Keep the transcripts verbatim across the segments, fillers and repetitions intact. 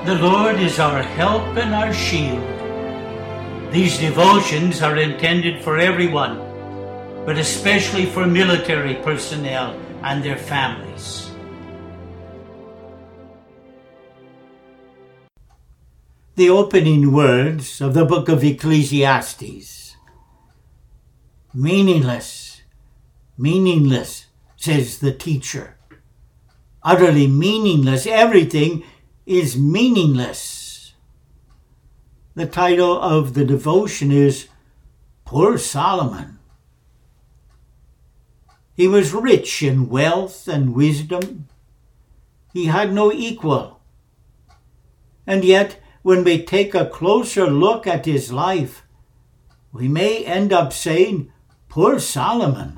The Lord is our help and our shield. These devotions are intended for everyone, but especially for military personnel and their families. The opening words of the book of Ecclesiastes. Meaningless, meaningless, says the teacher. Utterly meaningless. Everything is meaningless. The title of the devotion is Poor Solomon. He was rich in wealth and wisdom. He had no equal. And yet, when we take a closer look at his life, we may end up saying, Poor Solomon.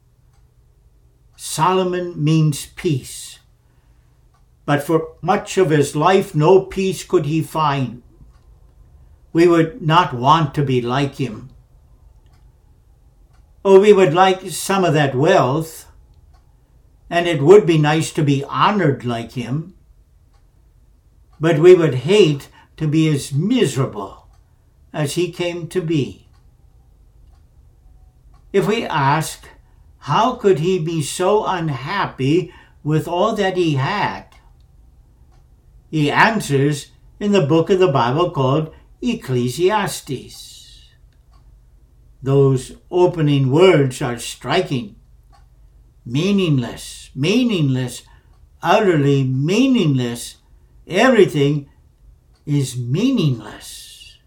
Solomon means peace. But for much of his life, no peace could he find. We would not want to be like him. Oh, we would like some of that wealth, and it would be nice to be honored like him. But we would hate to be as miserable as he came to be. If we ask, how could he be so unhappy with all that he had? He answers in the book of the Bible called Ecclesiastes. Those opening words are striking. Meaningless, meaningless, utterly meaningless. Everything is meaningless.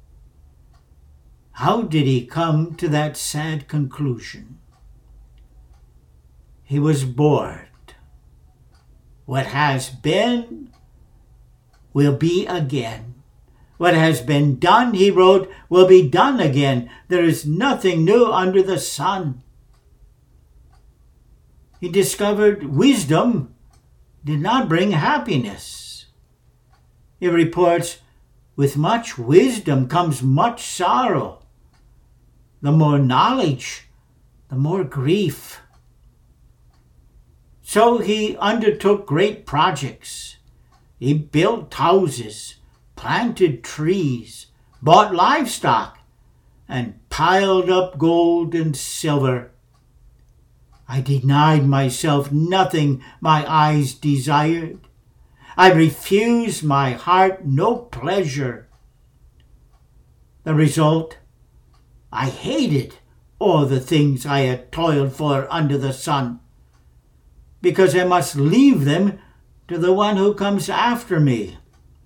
How did he come to that sad conclusion? He was bored. What has been will be again. What has been done, he wrote, will be done again. There is nothing new under the sun. He discovered wisdom did not bring happiness. He reports, with much wisdom comes much sorrow. The more knowledge, the more grief. So he undertook great projects. He built houses, planted trees, bought livestock, and piled up gold and silver. I denied myself nothing my eyes desired. I refused my heart no pleasure. The result, I hated all the things I had toiled for under the sun, because I must leave them to the one who comes after me.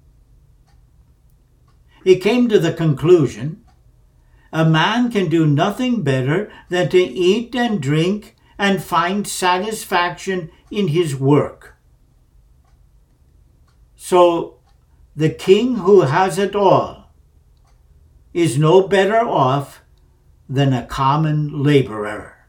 He came to the conclusion, a man can do nothing better than to eat and drink and find satisfaction in his work. So the king who has it all is no better off than a common laborer.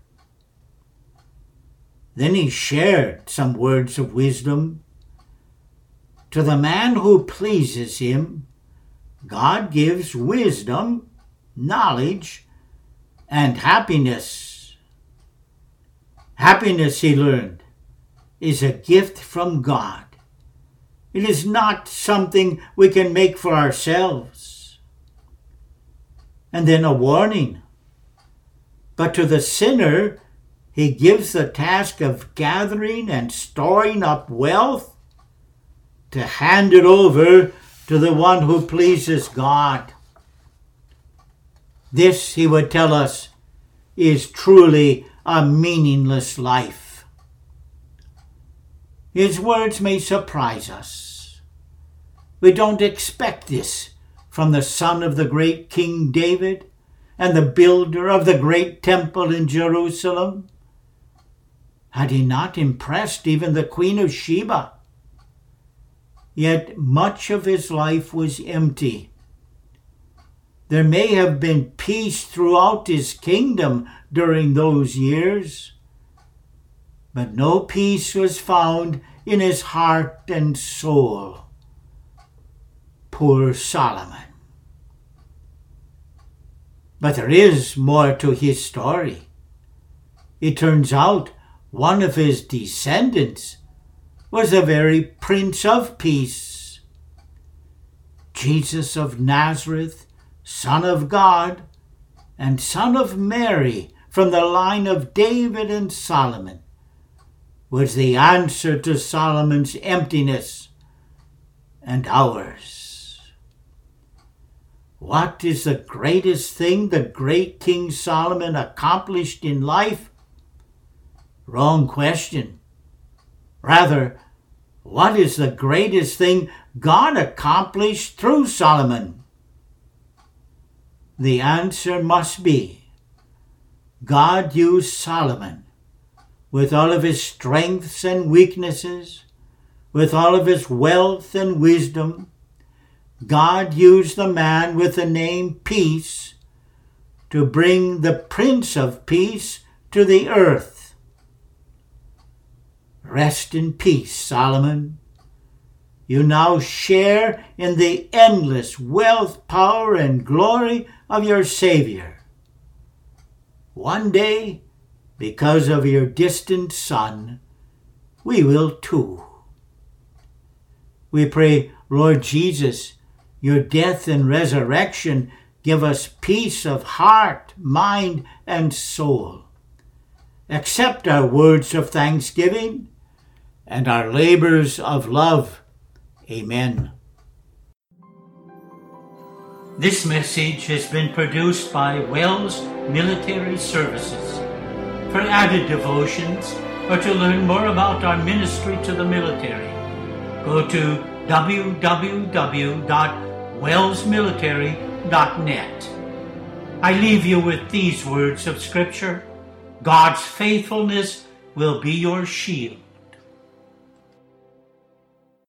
Then he shared some words of wisdom. To the man who pleases him, God gives wisdom, knowledge, and happiness. Happiness, he learned, is a gift from God. It is not something we can make for ourselves. And then a warning. But to the sinner, he gives the task of gathering and storing up wealth to hand it over to the one who pleases God. This, he would tell us, is truly a meaningless life. His words may surprise us. We don't expect this from the son of the great King David and the builder of the great temple in Jerusalem. Had he not impressed even the Queen of Sheba? Yet much of his life was empty. There may have been peace throughout his kingdom during those years, but no peace was found in his heart and soul. Poor Solomon. But there is more to his story. It turns out one of his descendants was the very Prince of Peace. Jesus of Nazareth, Son of God, and Son of Mary, from the line of David and Solomon, was the answer to Solomon's emptiness and ours. What is the greatest thing the great King Solomon accomplished in life? Wrong question. Rather, what is the greatest thing God accomplished through Solomon? The answer must be, God used Solomon with all of his strengths and weaknesses, with all of his wealth and wisdom. God used the man with the name Peace to bring the Prince of Peace to the earth. Rest in peace, Solomon. You now share in the endless wealth, power, and glory of your Savior. One day, because of your distant son, we will too. We pray, Lord Jesus, your death and resurrection give us peace of heart, mind, and soul. Accept our words of thanksgiving and our labors of love. Amen. This message has been produced by Wells Military Services. For added devotions or to learn more about our ministry to the military, go to w w w dot wells military dot net. I leave you with these words of Scripture. God's faithfulness will be your shield.